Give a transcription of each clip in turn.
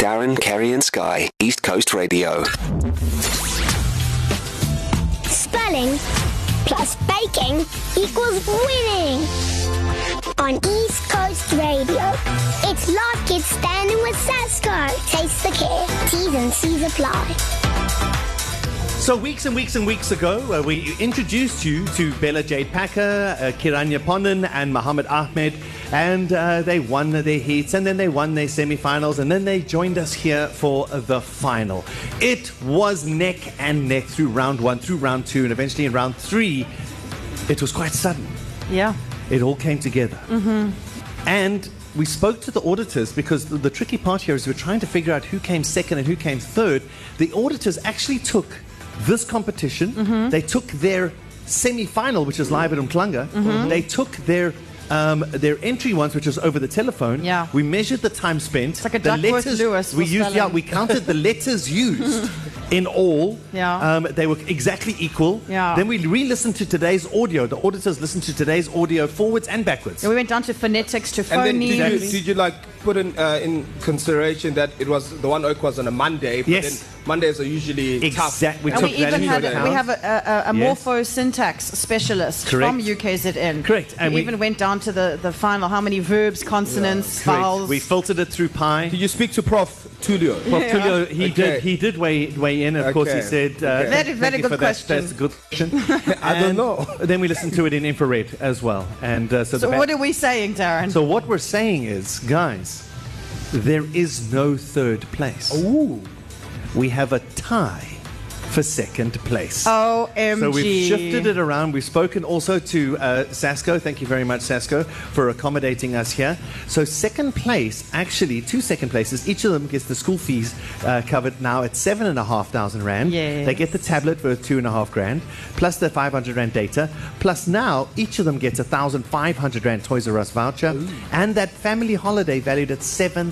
Darren, Kerry and Sky, East Coast Radio. Spelling plus baking equals winning. On East Coast Radio, it's Live Kids Standing with Sasko. Taste the care. T's and C's apply. So weeks and weeks and weeks ago, we introduced you to Bella Jade Packer, Kiranya Ponnen and Muhammad Ahmed, and they won their heats, and then they won their semi-finals, and then they joined us here for the final. It was neck and neck through round 1, through round 2, and eventually in round 3, it was quite sudden. Yeah. It all came together. Mm-hmm. And we spoke to the auditors because the tricky part here is we're trying to figure out who came second and who came third. The auditors actually took this competition, they took their semi-final, which is live at Umhlanga, they took their entry ones, which was over the telephone. Yeah. We measured the time spent. It's like a Duckworth-Lewis for spelling. we counted the letters used in all. Yeah. They were exactly equal. Yeah. Then we re-listened to today's audio. The auditors listened to today's audio forwards and backwards. And we went down to phonetics, to And then phonemes. did you like put in consideration that it was the one oak was on a Monday? But Yes. then Mondays are usually tough. We And took we that even into had account. we have a Yes. morpho-syntax specialist Correct. from UKZN. Correct. And we we even went down to the final, how many verbs, consonants, Correct. vowels. We filtered it through Pi. Did you speak to Prof. Tulio? Prof. Tulio, Okay. he did weigh in. Of course, he Okay. said, Very, thank very you good for question. That's a good question. I don't And know. Then we listened to it in infrared as well. And So what are we saying, Darren? So what we're saying is, guys, there is no third place. Ooh. We have a tie for second place. OMG. So we've shifted it around. We've spoken also to Sasko. Thank you very much, Sasko, for accommodating us here. So second place, actually, 2 second places, each of them gets the school fees covered now at 7,500 Rand. Yes. They get the tablet for 2.5 grand, plus the 500 Rand data, plus now each of them gets a 1,500 Rand Toys R Us voucher, and that family holiday valued at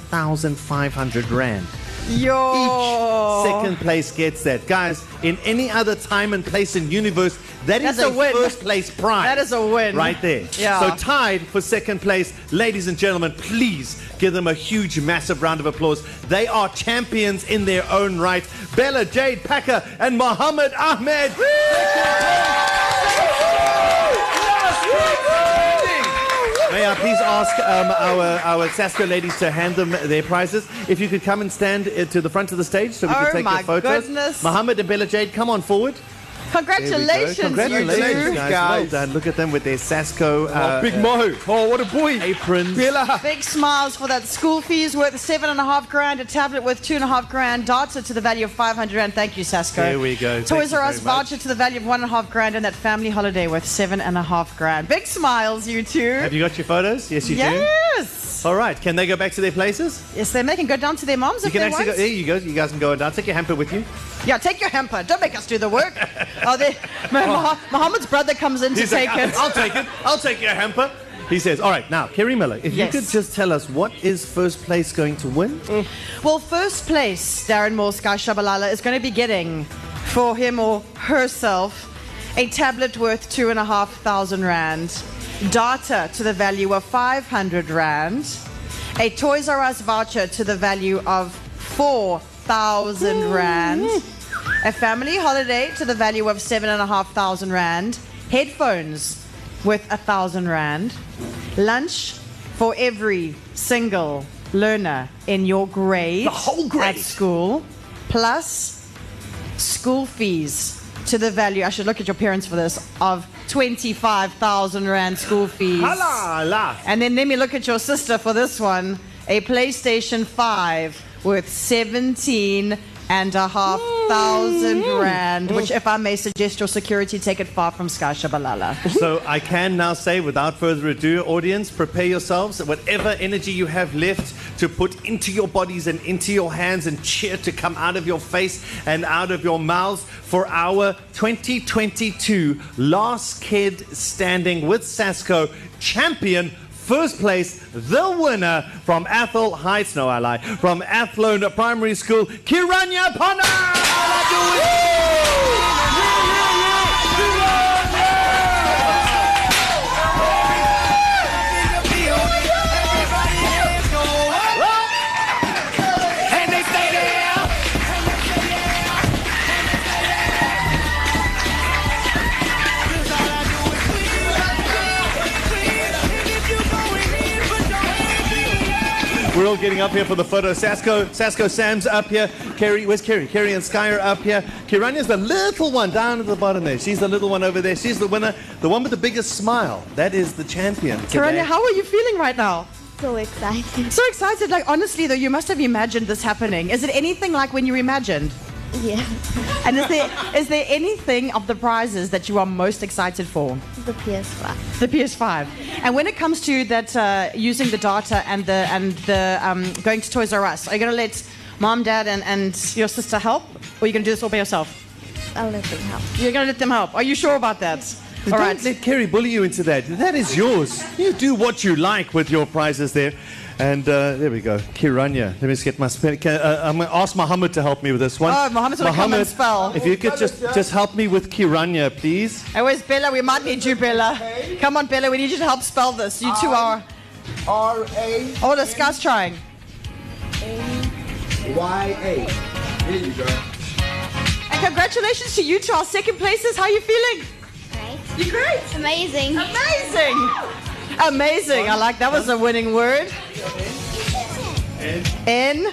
7,500 Rand. Yo. Each second place gets that. Guys, in any other time and place in universe, that's a win. first place prize. That is a win. Right there. Yeah. So tied for second place. Ladies and gentlemen, please give them a huge, massive round of applause. They are champions in their own right. Bella Jade Packer and Muhammad Ahmed. May I please ask our Sasko ladies to hand them their prizes? If you could come and stand to the front of the stage so we can Oh take my your photos. goodness. Muhammad and Bella Jade, come on forward. Congratulations, Congratulations, you two. guys. Well done. Look at them with their Sasko Big Mo. Oh, what a boy. aprons. Bella. Big smiles for that. School fees worth 7.5 grand, a tablet worth 2.5 grand, data to the value of 500 rand. Thank you, Sasko. There we go. Thank Toys you R Us very much. voucher to the value of 1.5 grand, and that family holiday worth 7.5 grand. Big smiles, you two. Have you got your photos? Yes, you do. Yes. All right. Can they go back to their places? Yes, they can go down to their moms You if can they actually want. go. There you go. You guys can go down. Take your hamper with you. Yeah, take your hamper. Don't make us do the work. Muhammad's brother comes in to He's take like, it. I'll take it. I'll take your hamper. He says, all right, now, Kerry Miller, if Yes. you could just tell us what is first place going to win? Well, first place, Darren Moore, Sky Shabalala, is going to be getting for him or herself a tablet worth 2,500 rand, data to the value of 500 rand, a Toys R Us voucher to the value of 4,000 rand, a family holiday to the value of 7,500 rand, headphones worth 1,000 rand, lunch for every single learner in your grade, The whole grade. at school, plus school fees to the value, I should look at your parents for this, of 25,000 rand school fees. Halala. And then let me look at your sister for this one, a PlayStation 5 worth 17,500 rand, which, if I may suggest, your security take it far from Sky Shabalala. So I can now say, without further ado, audience, prepare yourselves. Whatever energy you have left to put into your bodies and into your hands and cheer to come out of your face and out of your mouths for our 2022 Last Kid Standing with Sasko champion. First place, the winner from Athol Heights, no I lie, from Athlone Primary School, Kiranya Ponnen! And they all getting up here for the photo. Sasko, Sam's up here. Kerry, where's Kerry? Kerry and Sky are up here. Kiranya's the little one down at the bottom there. She's the little one over there. She's the winner, the one with the biggest smile. That is the champion today. Kiranya, how are you feeling right now? So excited. So excited. Like, honestly, though, you must have imagined this happening. Is it anything like when you imagined? Yeah. And is there anything of the prizes that you are most excited for? The PS5. The PS5. And when it comes to that, using the data and the going to Toys R Us, are you going to let mom, dad, and your sister help, or are you going to do this all by yourself? I'll let them help. You're going to let them help. Are you sure about that? All Don't right. let Kerry bully you into that. That is yours. You do what you like with your prizes there. And there we go. Kiranya. Let me just get my spell. I'm going to ask Mohammed to help me with this one. Oh, Mohammed's going to come and spell. If you could just help me with Kiranya, please. Hey, where's Bella? We might need you, Bella. Come on, Bella. We need you to help spell this. You two are... R-A-Y-A. Oh, the Scott's trying. There you go. And congratulations to you two, our second places. How are you feeling? Right? You're great. Amazing. Amazing. Amazing. I like that. Was a winning word. N-A-N.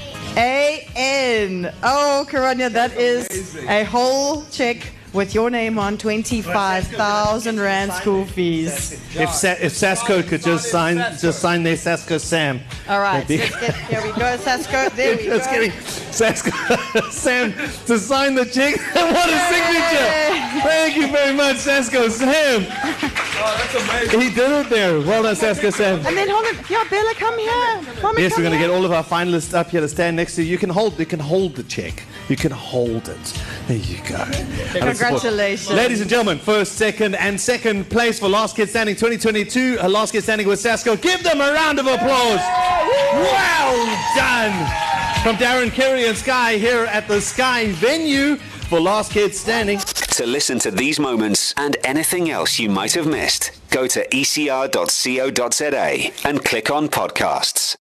Oh, Kiranya, that is a whole check with your name on 25,000 Rand school fees. If Sasko could just sign their Sasko Sam. All right. That'd be- Let's get, here we go, Sasko. There we Just go. kidding. Sasko Sam to sign the check. What a signature! Thank you very much, Sasko Sam. Oh, that's amazing. He did it there. Well done, Sasko Sam. And then hold on. Yeah, Bella, come here. Mama, Yes, come we're going to here. get all of our finalists up here to stand next to you. You can hold the check. You can hold it. There you go. Congratulations. Ladies and gentlemen, first, second, and second place for Last Kid Standing 2022. Last Kid Standing with Sasko. Give them a round of applause. Well done. From Darren, Kerry, and Sky here at the Sky venue for Last Kid Standing. To listen to these moments and anything else you might have missed, go to ecr.co.za and click on podcasts.